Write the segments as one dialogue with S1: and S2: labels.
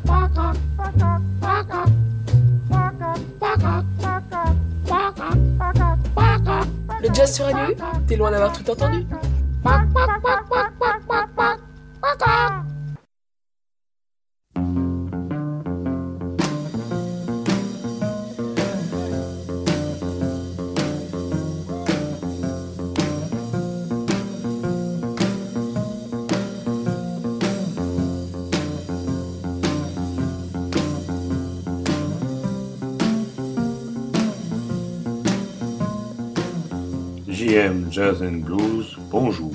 S1: Le jazz sur Radio U, t'es loin d'avoir tout entendu.
S2: JM Jazz and Blues, bonjour.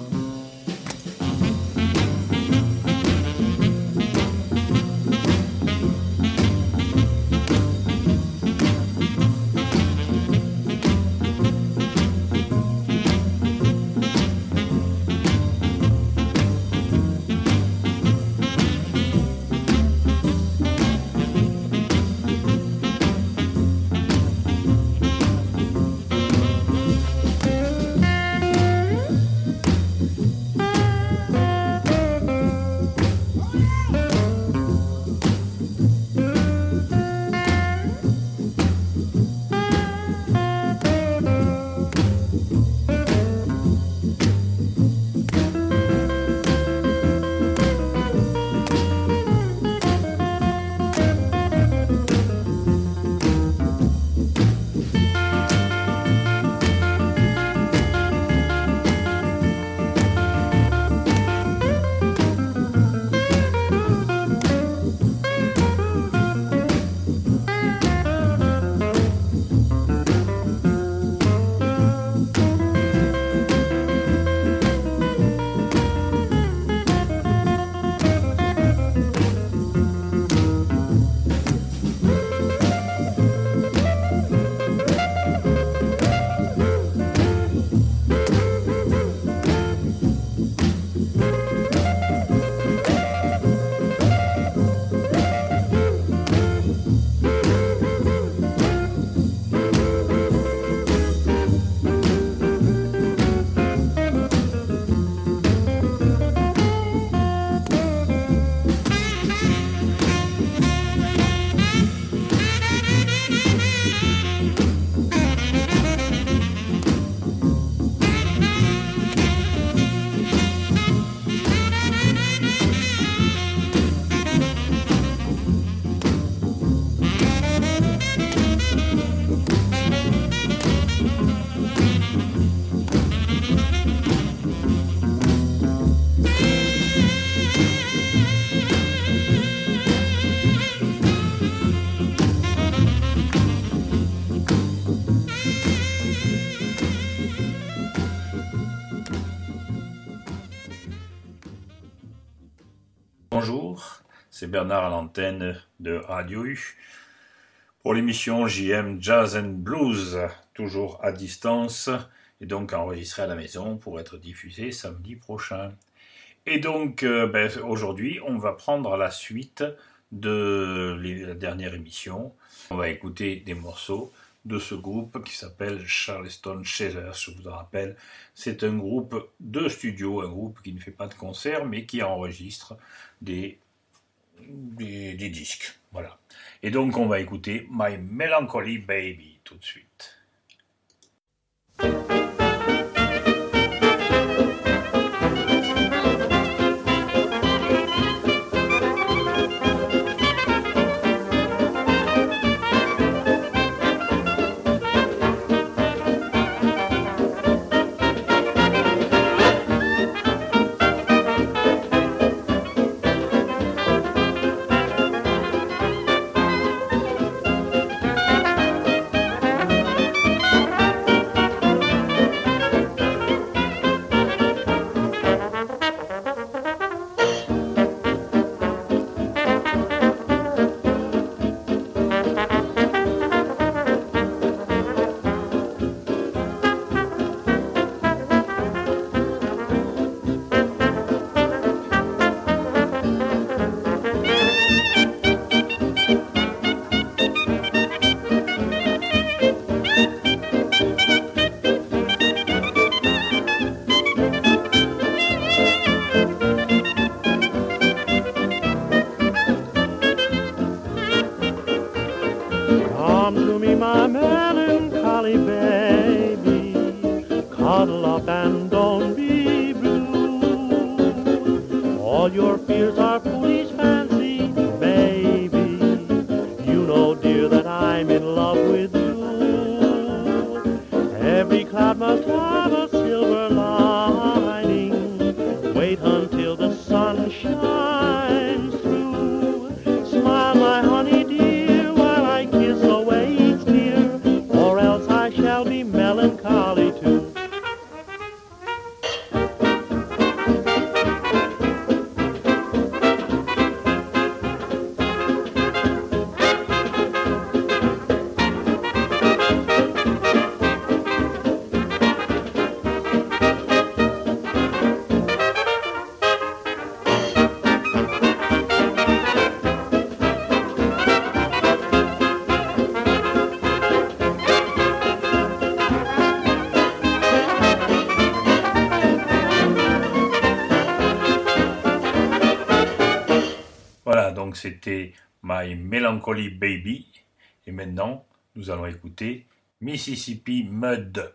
S3: Bonjour, c'est Bernard à l'antenne de Radio U pour l'émission JM Jazz and Blues, toujours à distance et donc enregistrée à la maison pour être diffusée samedi prochain. Et donc aujourd'hui, on va prendre la suite de la dernière émission. On va écouter des morceaux de ce groupe qui s'appelle Charleston Chasers. Je vous en rappelle, c'est un groupe de studio, un groupe qui ne fait pas de concert mais qui enregistre des disques. Voilà. Et donc on va écouter My Melancholy Baby tout de suite.
S4: fears are foolish fancy, baby. You know, dear, that I'm in love with you. Every cloud must have a silver lining. Wait until the sun shines through. Smile, my honey dear, while I kiss away each tear, or else I shall be melancholy too.
S3: Voilà, donc c'était My Melancholy Baby. Et maintenant, nous allons écouter Mississippi Mud.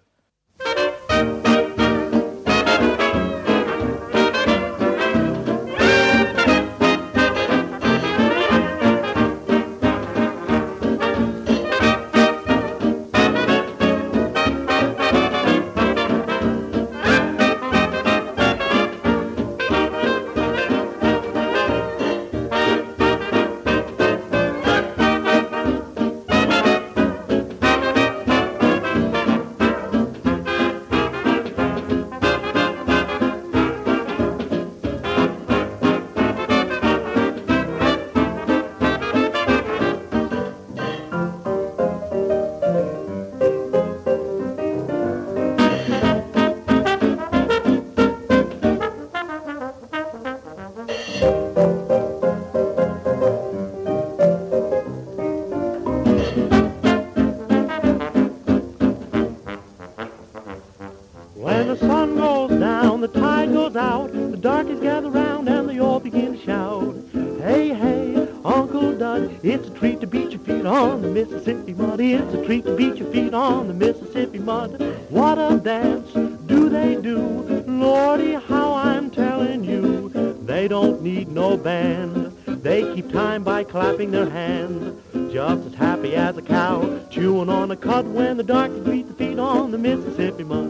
S3: When the sun goes down, the tide goes out, the darkies gather round and they all begin to shout. Hey, hey, Uncle Dud, it's a treat to beat your feet on the Mississippi mud. It's a treat to beat your feet on the Mississippi mud. What a dance do they do? Lordy, how I'm telling you. They don't need no band. They keep time by clapping their hands. Just as happy as a cow chewing on a cud when the darkies beat the feet on the Mississippi mud.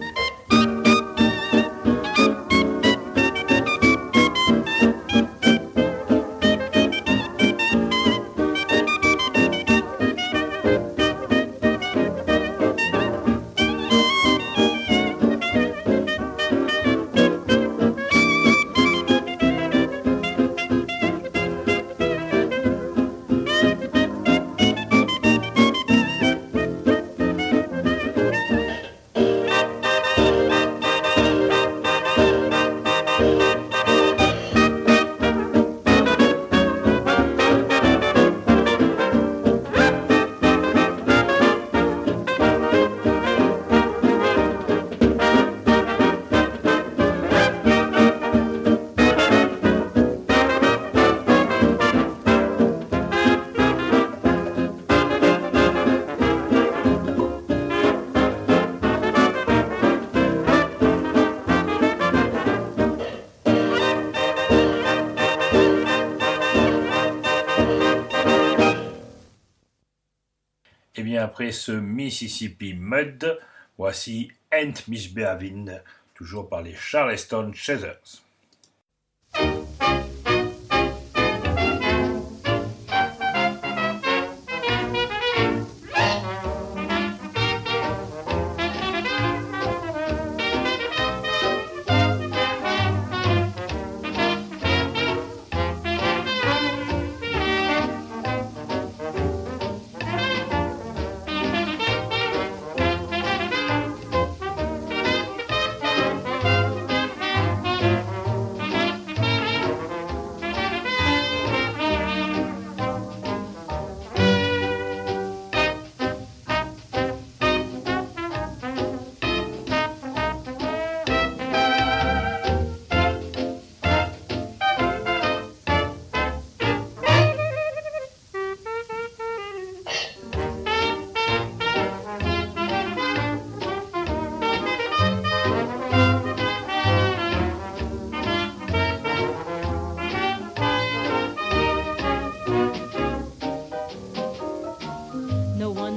S3: Et bien après ce Mississippi Mud, voici Ain't Miss Beavin, toujours par les Charleston Chasers.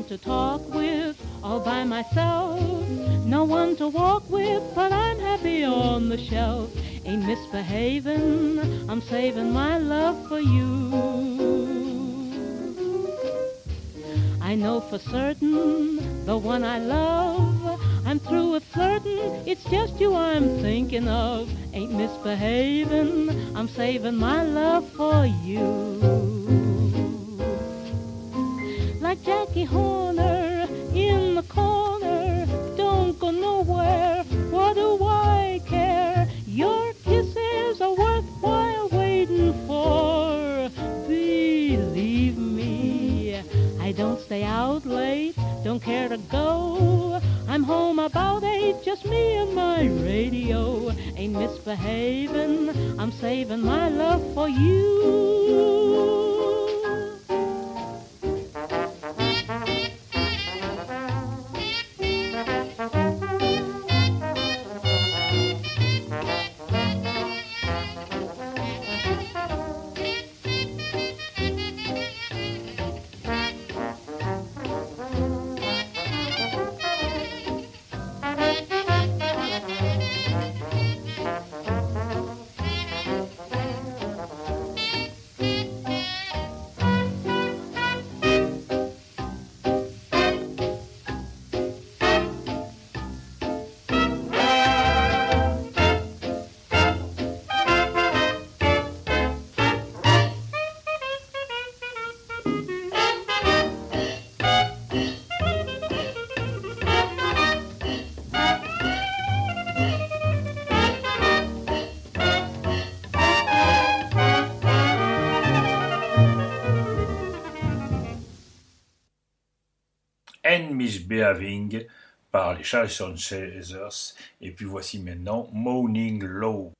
S5: to talk with, all by myself. No one to walk with, but I'm happy on the shelf. Ain't misbehaving, I'm saving my love for you. I know for certain, the one I love, I'm through with flirting, it's just you I'm thinking of. Ain't misbehaving, I'm saving my love for you. Like Jackie Horner in the corner, don't go nowhere, what do I care? Your kisses are worthwhile waiting for. Believe me, I don't stay out late, don't care to go. I'm home about 8, just me and my radio. Ain't misbehaving, I'm saving my love for you.
S3: And Misbehaving par les Charleston Chasers. Et puis voici maintenant Moaning Low.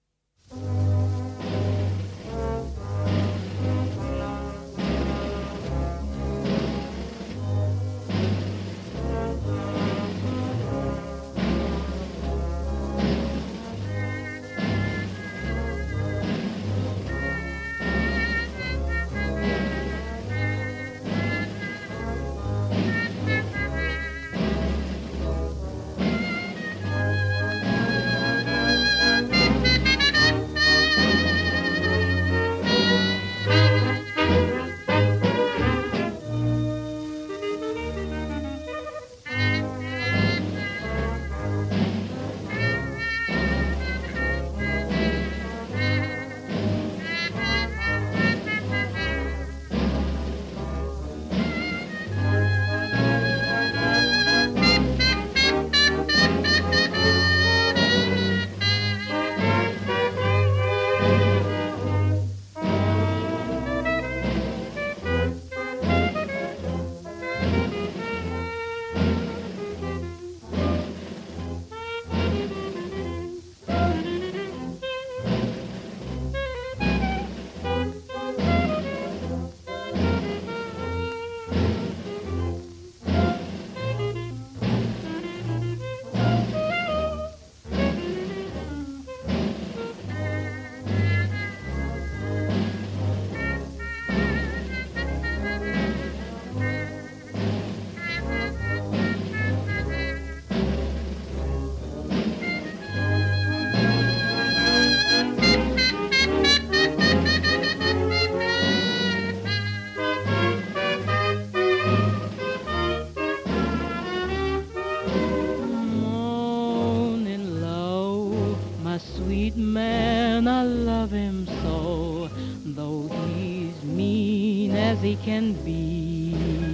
S5: Can be.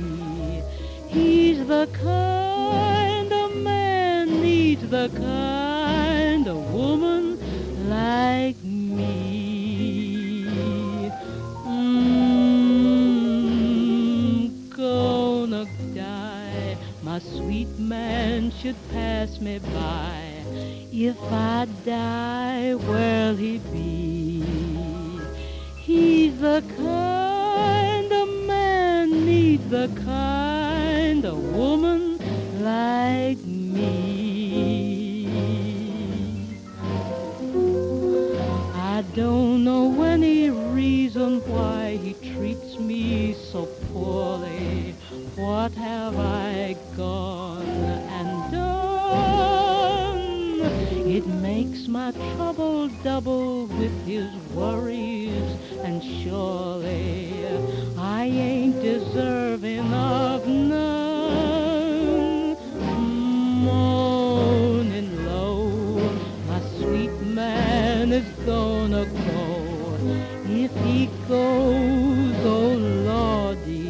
S5: He's the kind of man needs the kind of woman like me. Gonna die, my sweet man should pass me by. If I die, where'll he be? He's the kind of man needs the kind of woman like me. I don't know any reason why he treats me so poorly. What have I gone and done? It makes my trouble double with his worries, and surely I ain't deserving of none. Moaning low, my sweet man is gonna go. If he goes, oh Lordy,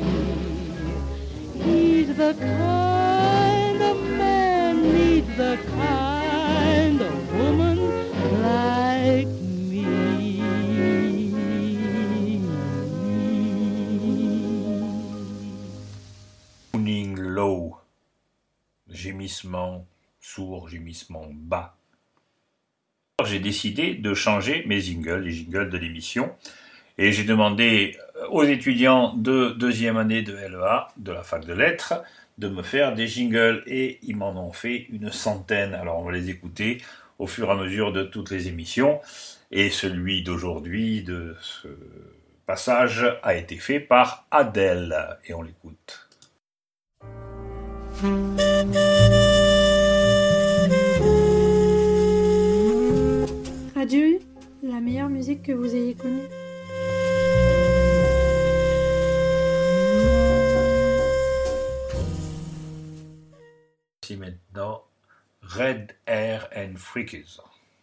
S5: he's the kind of man needs the kind of woman like me.
S3: Moaning low, gémissement sourd, gémissement bas. Alors, j'ai décidé de changer mes jingles, les jingles de l'émission, et j'ai demandé aux étudiants de deuxième année de LEA, de la fac de lettres, de me faire des jingles, et ils m'en ont fait une centaine. Alors on va les écouter au fur et à mesure de toutes les émissions, et celui d'aujourd'hui, de ce passage, a été fait par Adèle, et on l'écoute.
S6: Radio U, la meilleure musique que vous ayez connue.
S3: Voici maintenant Red Hair and Freakies.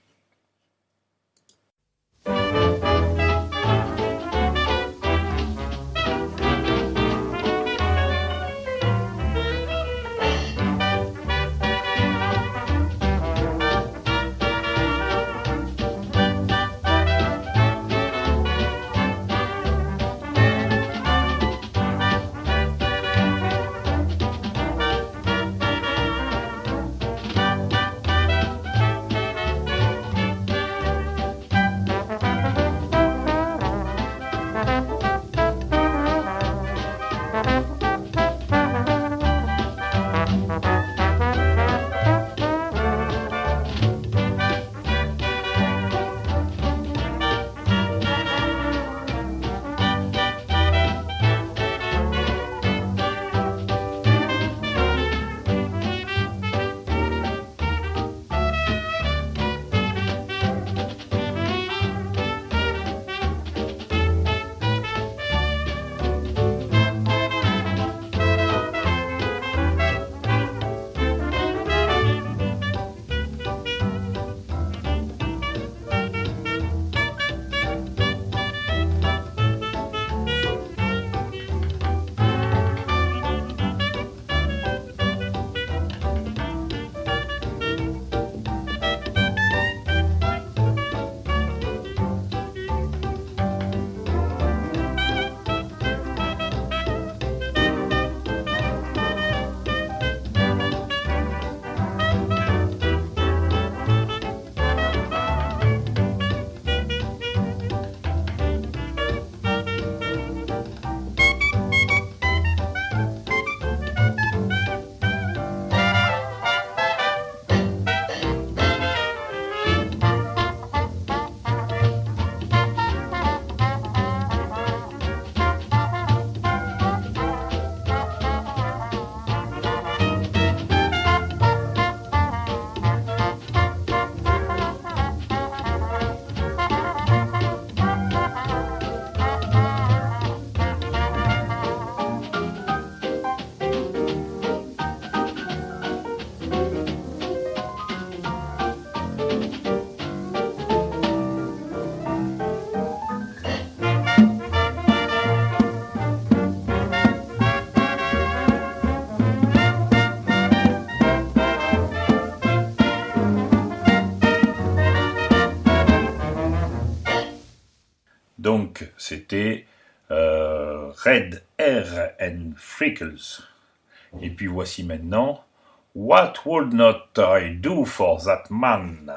S3: Donc, c'était Red Hair and Freckles. Et puis voici maintenant What Would Not I Do for That Man?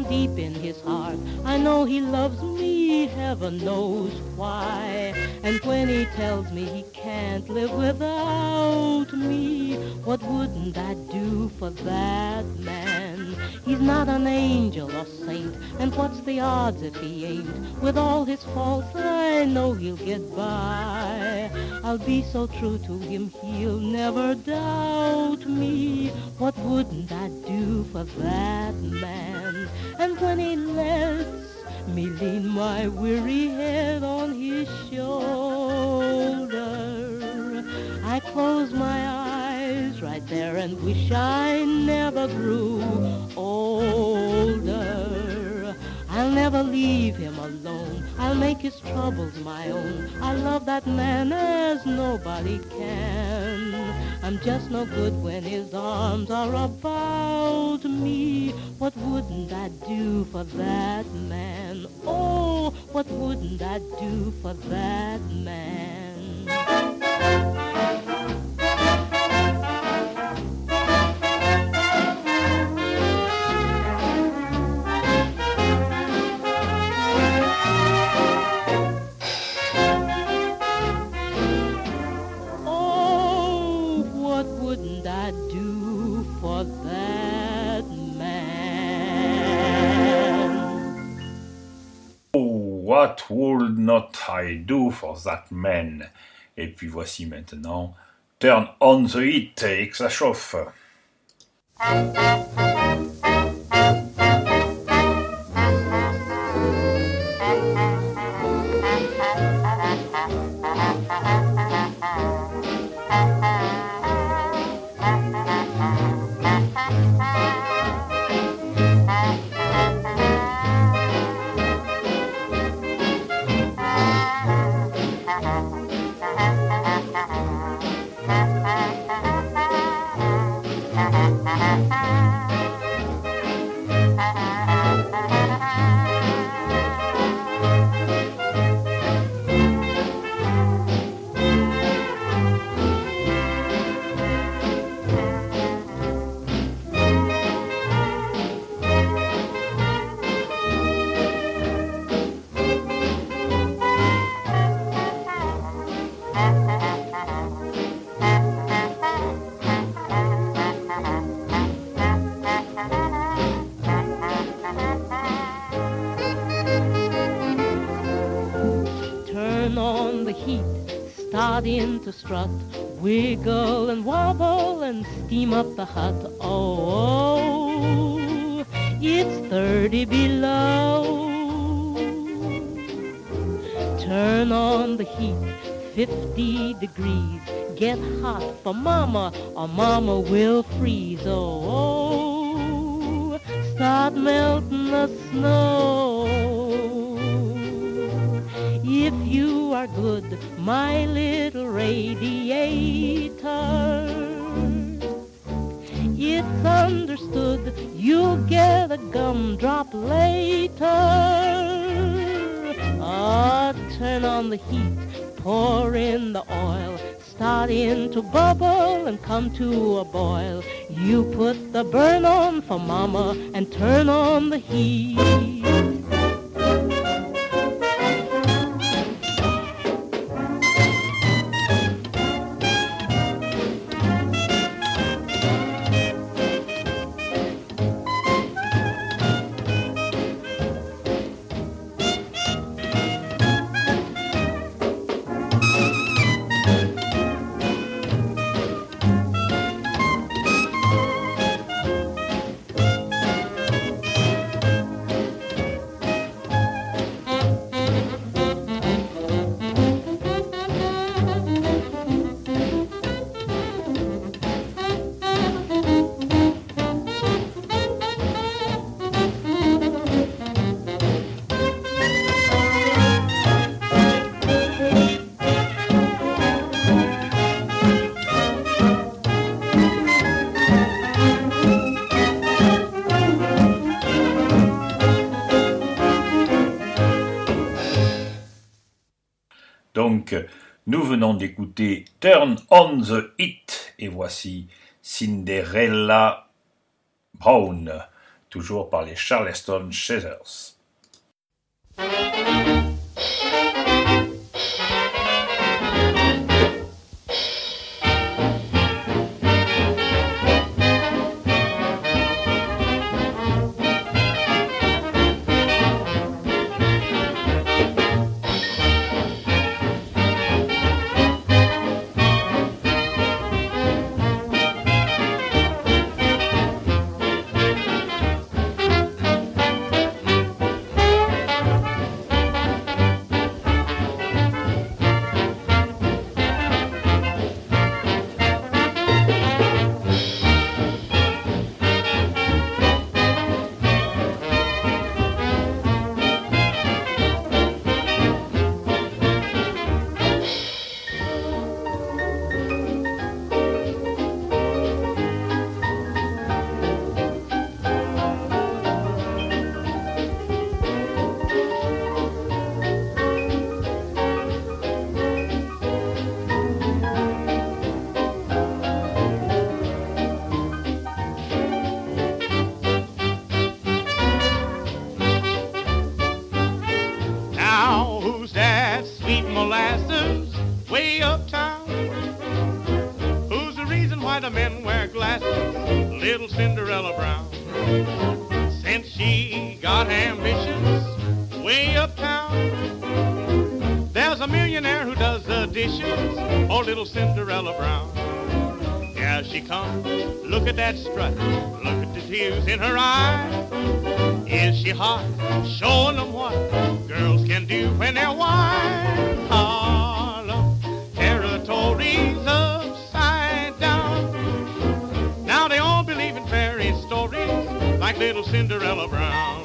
S5: down deep in his heart, I know he loves me, heaven knows why. And when he tells me he can't live without me, what wouldn't I do for that man? He's not an angel or saint, and what's the odds if he ain't? With all his faults, I know he'll get by. I'll be so true to him, he'll never doubt me. What wouldn't I do for that man? And when he lets me lean my weary head on his shoulder, I close my eyes right there and wish I never grew older. I'll never leave him alone, I'll make his troubles my own. I love that man as nobody can. I'm just no good when his arms are about me. What wouldn't I do for that man? Oh, what wouldn't I do for that man?
S3: What would not I do for that man? Et puis voici maintenant Turn on the Heat et que ça chauffe.
S5: In to strut, wiggle and wobble and steam up the hut. Oh, it's 30 below. Turn on the heat, 50 degrees. Get hot for mama or mama will freeze. Oh, start melting the snow. If you are good, my little radiator, it's understood you'll get a gumdrop later. Ah, turn on the heat, pour in the oil, start in to bubble and come to a boil. You put the burn on for mama and turn on the heat.
S3: Donc, nous venons d'écouter Turn on the Heat et voici Cinderella Brown. toujours par les Charleston Chasers.
S7: Little Cinderella Brown. Since she got ambitions way uptown, there's a millionaire who does the dishes, oh, little Cinderella Brown. Here she comes, look at that strut, look at the tears in her eyes. Is she hot, showing them what girls can do when they're wise? Harlem territories upside down. Now they all believe in fairy stories like little Cinderella Brown.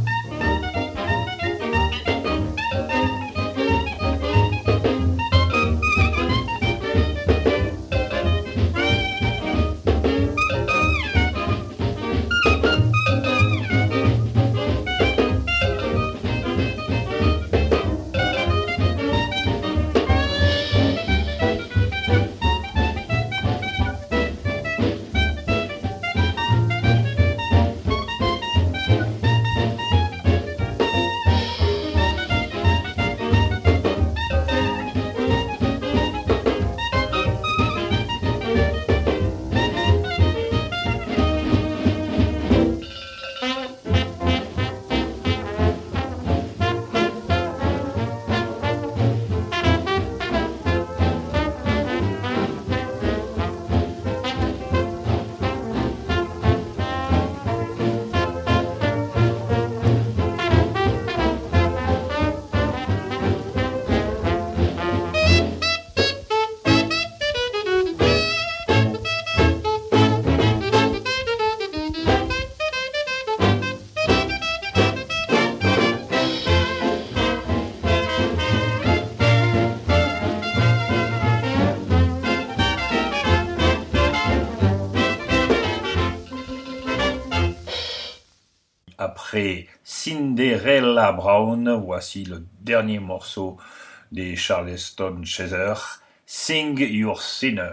S3: Après Cinderella Brown, voici le dernier morceau des Charleston Chasers, Sing Your Sinner.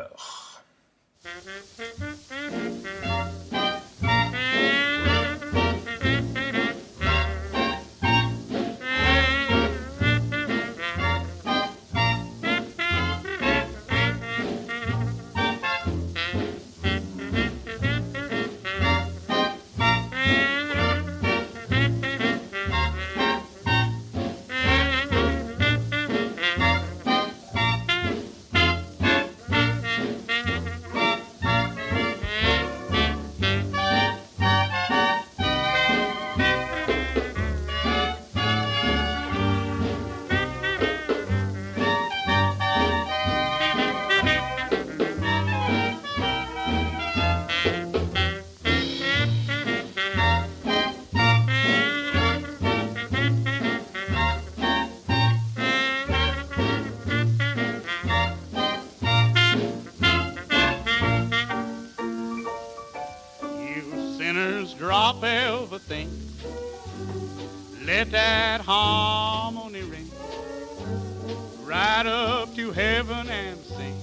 S7: Drop everything, let that harmony ring right up to heaven and sing.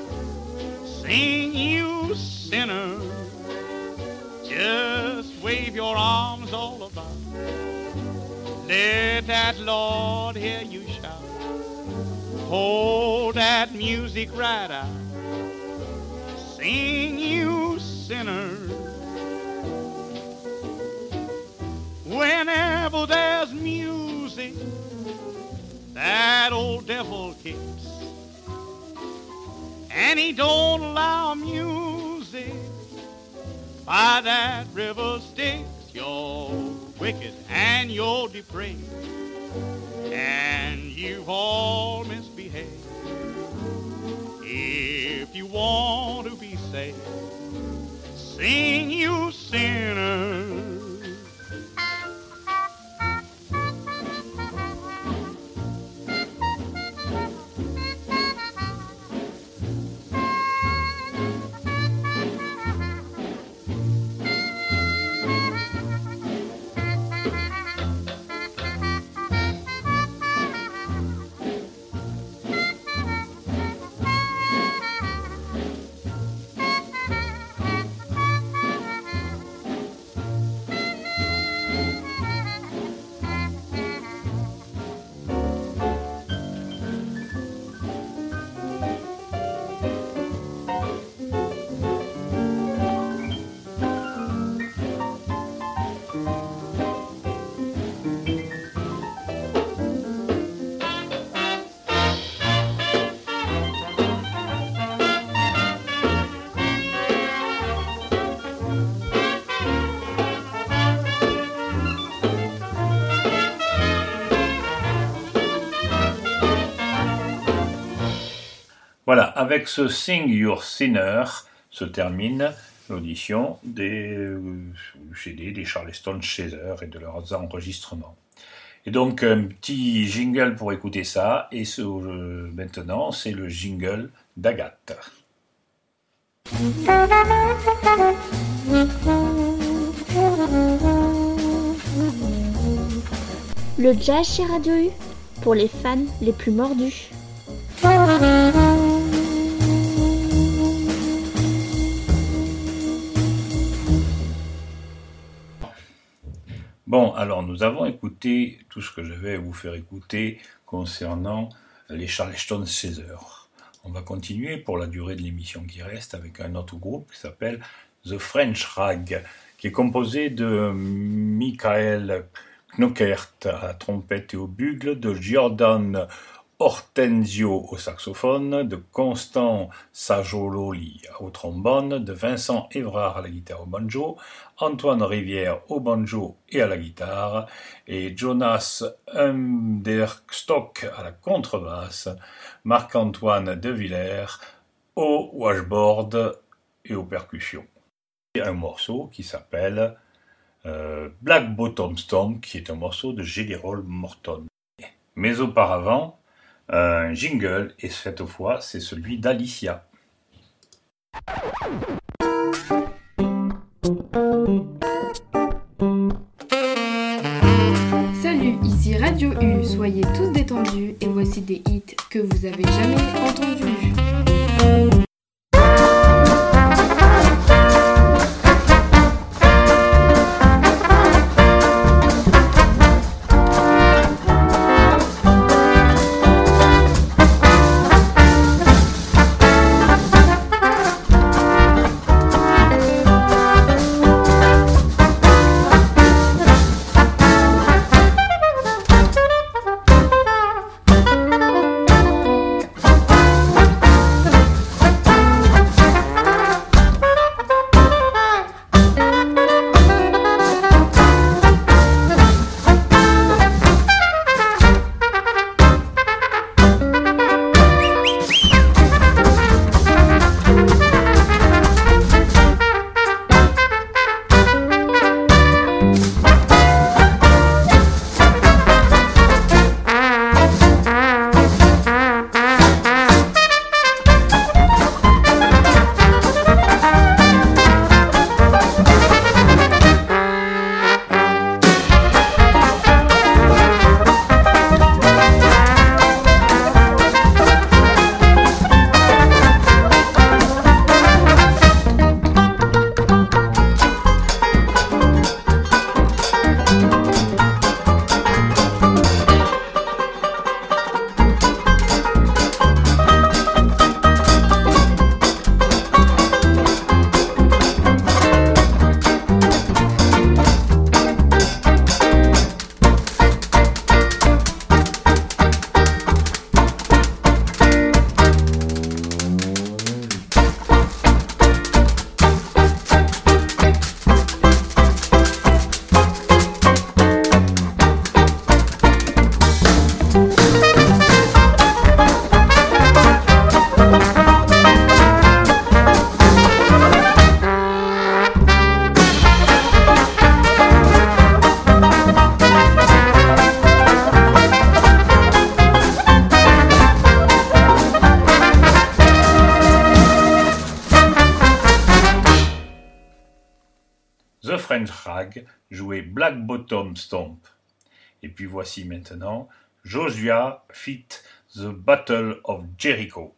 S7: Sing, you sinner, just wave wave your arms all about. Let that Lord hear you shout. Hold that music right out. Sing, you sinners. Whenever there's music, that old devil kicks. And he don't allow music by that river Styx. You're wicked and you're depraved, and you've all misbehaved. If you want to be saved, sing, you sinners.
S3: Voilà, avec ce Sing Your Sinner se termine l'audition des CD des Charleston Chaser et de leurs enregistrements. Et donc un petit jingle pour écouter ça, et maintenant c'est le jingle d'Agathe.
S8: Le jazz chez Radio U, pour les fans les plus mordus.
S3: Bon, alors nous avons écouté tout ce que je vais vous faire écouter concernant les Charleston Chaser. On va continuer pour la durée de l'émission qui reste avec un autre groupe qui s'appelle The French Rag, qui est composé de Michael Knockert à la trompette et au bugle, de Jordan Hortensio au saxophone, de Constant Sajololi au trombone, de Vincent Évrard à la guitare au banjo, Antoine Rivière au banjo et à la guitare, et Jonas Understock à la contrebasse, Marc-Antoine De Villers au washboard et aux percussions. Et un morceau qui s'appelle Black Bottom Storm, qui est un morceau de Jelly Roll Morton. Mais auparavant, un jingle, et cette fois c'est celui d'Alicia.
S9: Salut, ici Radio U, soyez tous détendus et voici des hits que vous avez jamais entendus.
S3: French Rag jouait Black Bottom Stomp. Et puis voici maintenant Joshua fit The Battle of Jericho.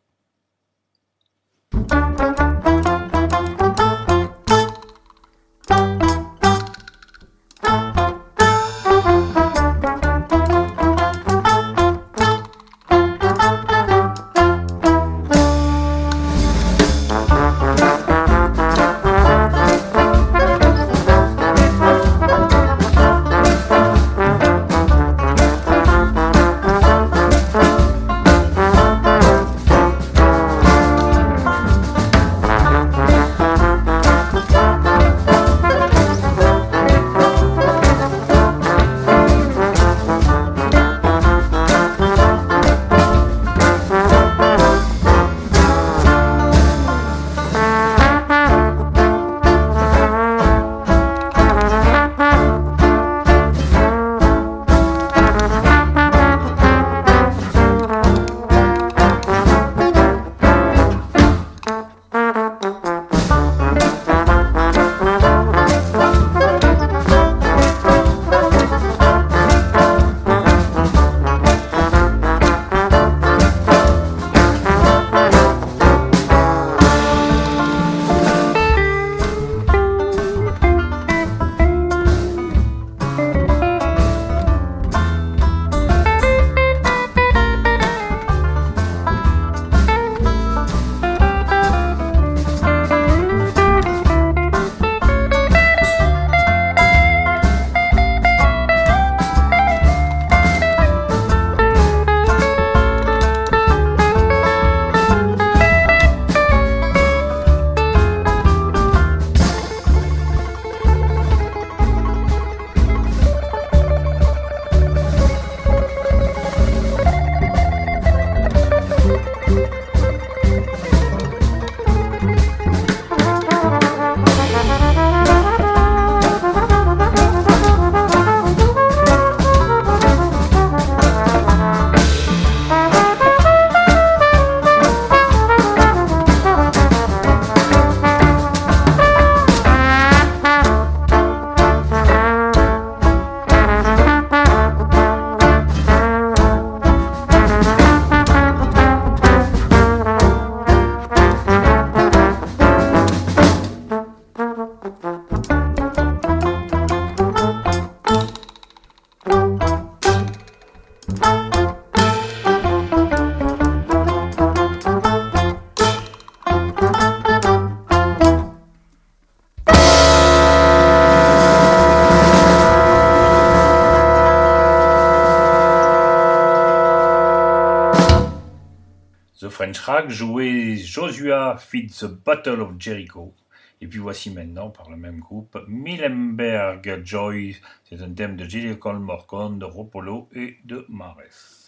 S3: French Rag jouait Joshua fit The Battle of Jericho. Et puis voici maintenant, par le même groupe, Milenberg Joy. C'est un thème de Gilles Morcon, de Ropolo et de Mares.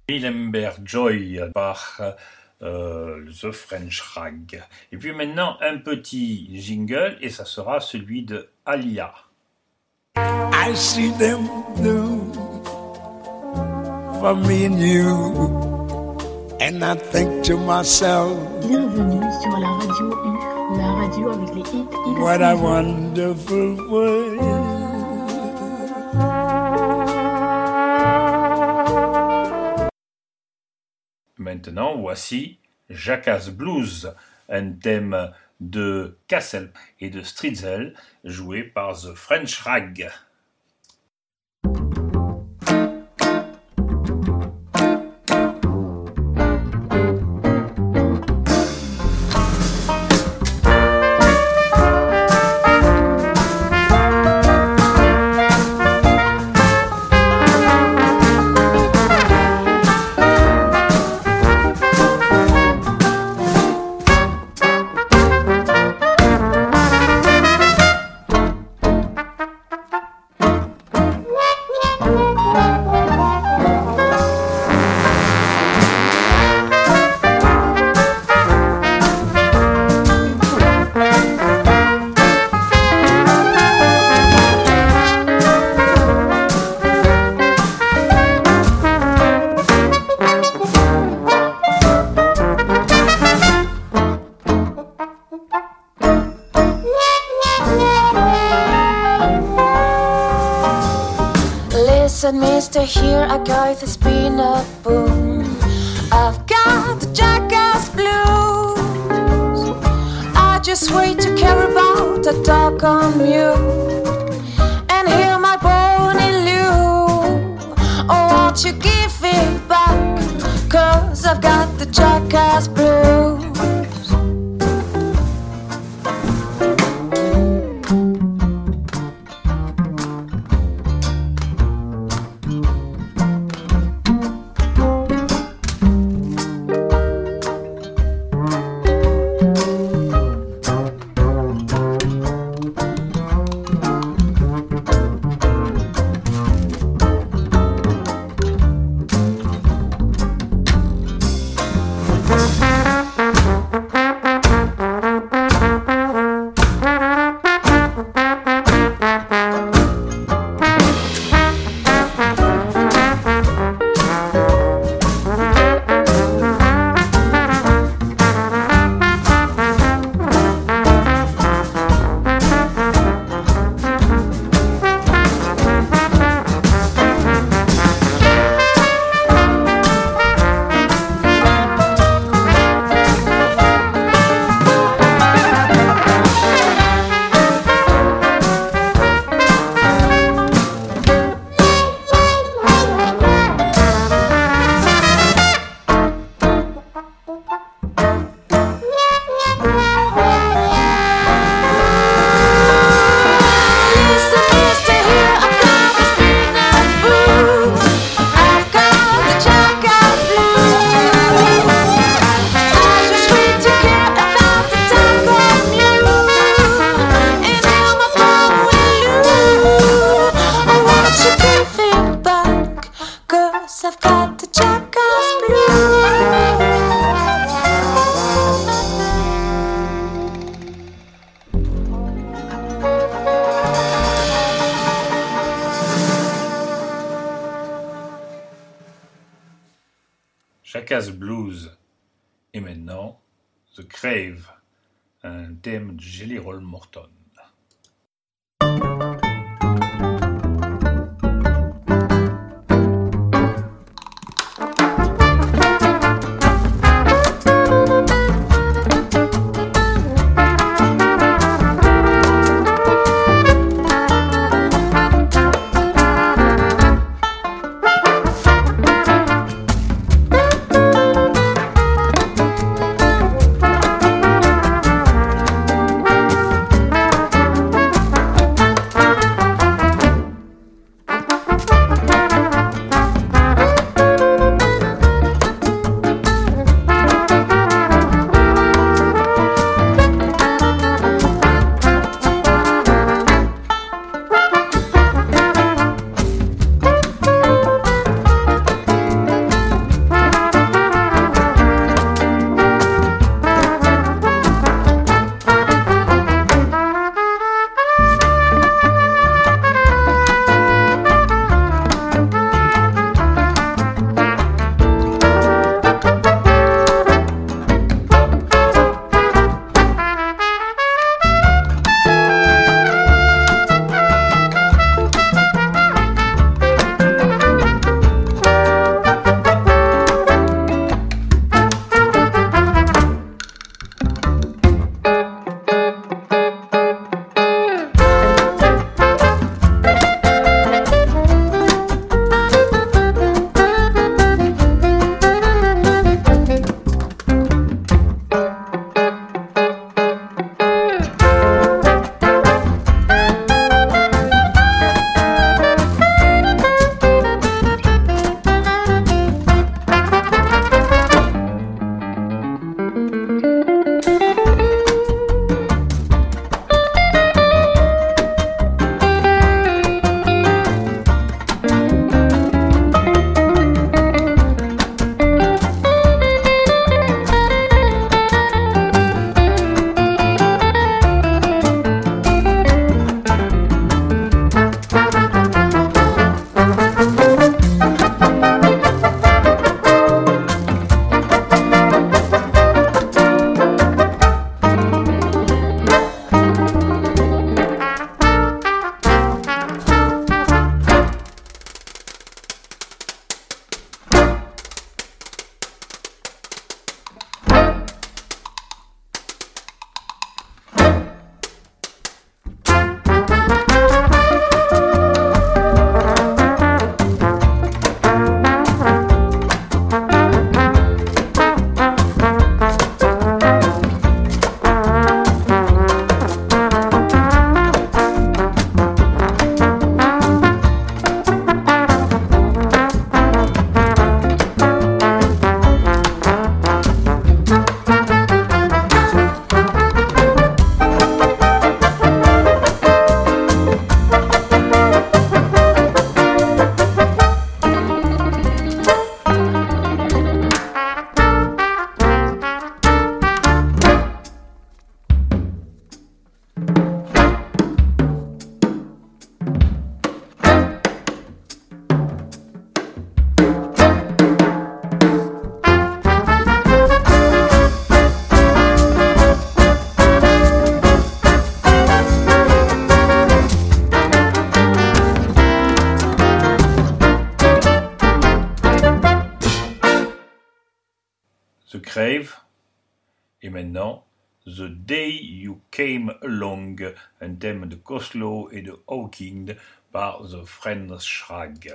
S3: Remember Joy par The French Rag. Et puis maintenant un petit jingle et ça sera celui de Alia.
S10: I see them blue for me and you, and I think to myself,
S11: bienvenue sur la radio U, la radio avec les hits et les
S10: what a wonderful world.
S3: Maintenant, voici Jackass Blues, un thème de Cassel et de Stritzel, joué par The French Rag.
S12: Mister, here I got the spinner boom. I've got the Jackass Blues. I just wait to care about the dog on mute and hear my bony Lou. Oh, won't you give it back? 'Cause I've got the Jackass Blues.
S3: Jackass Blues et maintenant The Crave, un thème de Jelly Roll Morton. Crave. Et maintenant, The Day You Came Along, un thème de Koslow et de Hawking par The French Shrag.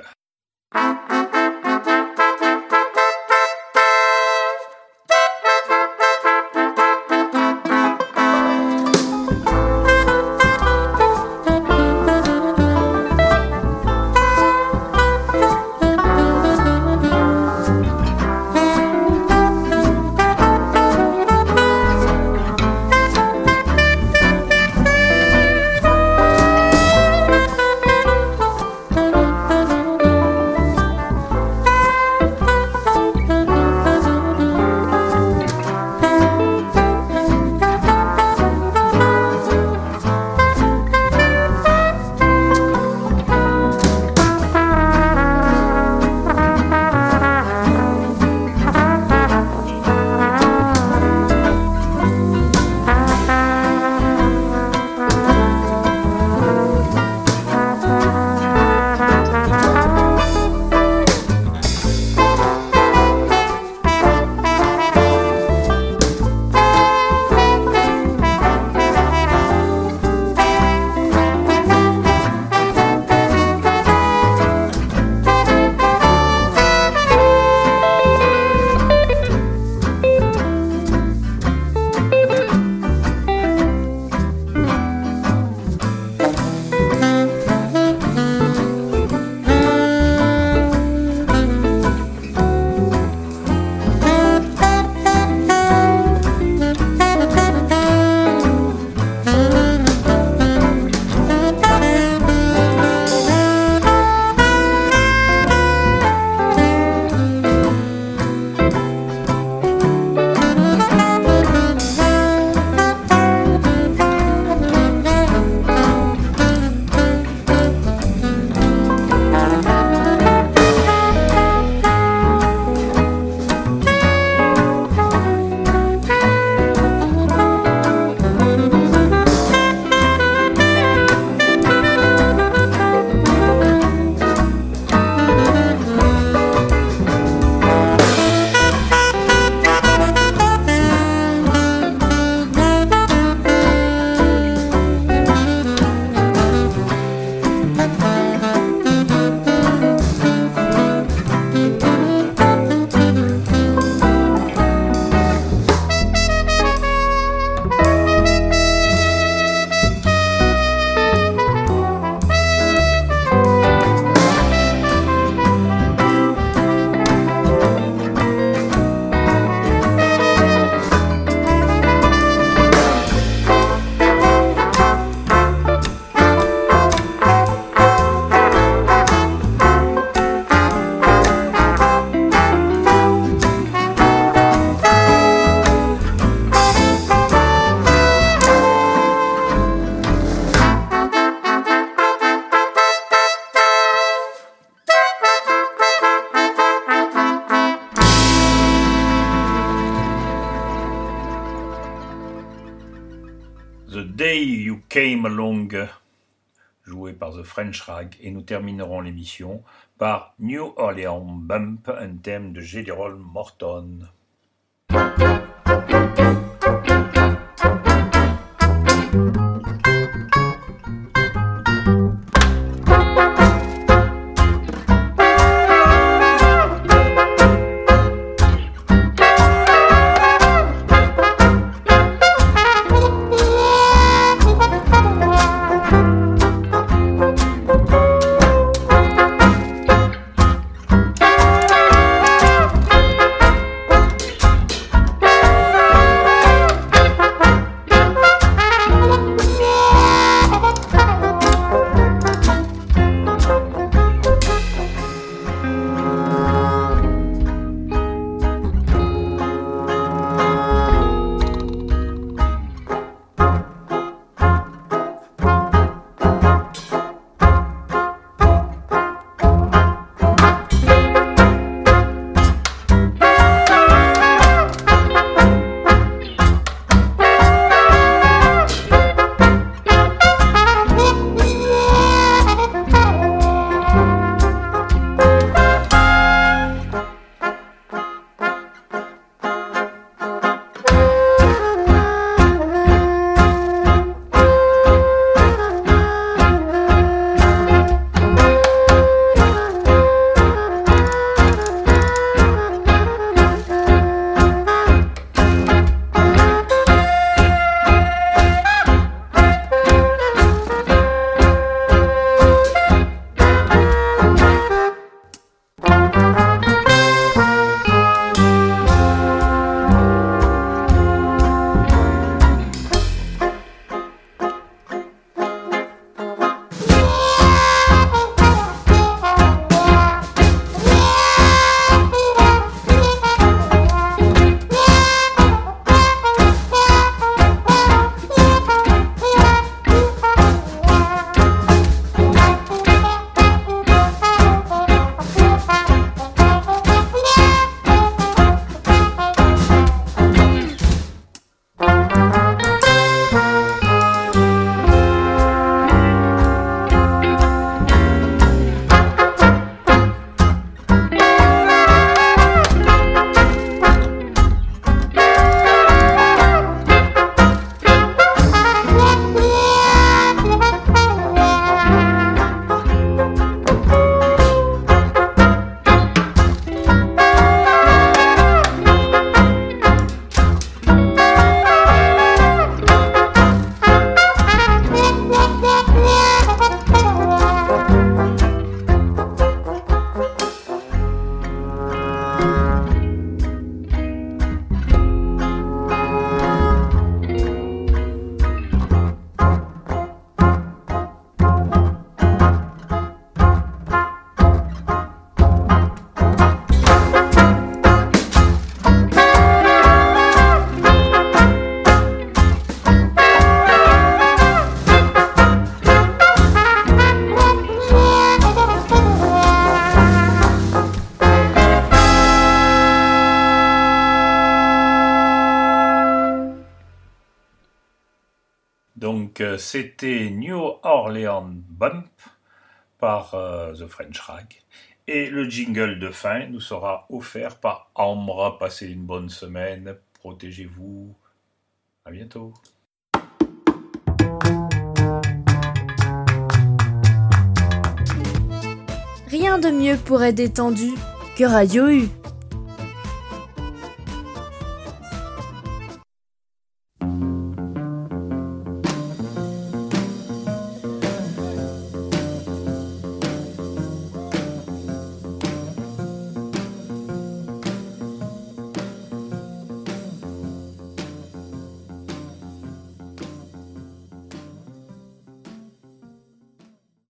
S3: The Day You Came Along, joué par The French Rag, et nous terminerons l'émission par New Orleans Bump, un thème de Jelly Roll Morton. c'était New Orleans Bump par The French Rag. Et le jingle de fin nous sera offert par Ambre. Passez une bonne semaine, protégez-vous, à bientôt.
S13: Rien de mieux pour être détendu que Radio U.